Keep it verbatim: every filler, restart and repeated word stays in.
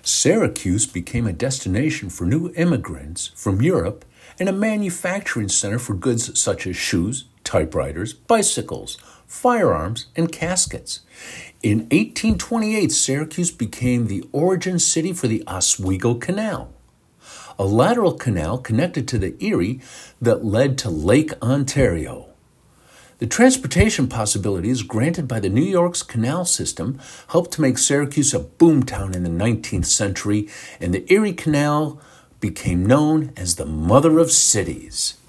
Syracuse became a destination for new immigrants from Europe and a manufacturing center for goods such as shoes, typewriters, bicycles, firearms, and caskets. In eighteen twenty-eight, Syracuse became the origin city for the Oswego Canal, a lateral canal connected to the Erie that led to Lake Ontario. The transportation possibilities granted by the New York's canal system helped to make Syracuse a boomtown in the nineteenth century, and the Erie Canal became known as the Mother of Cities.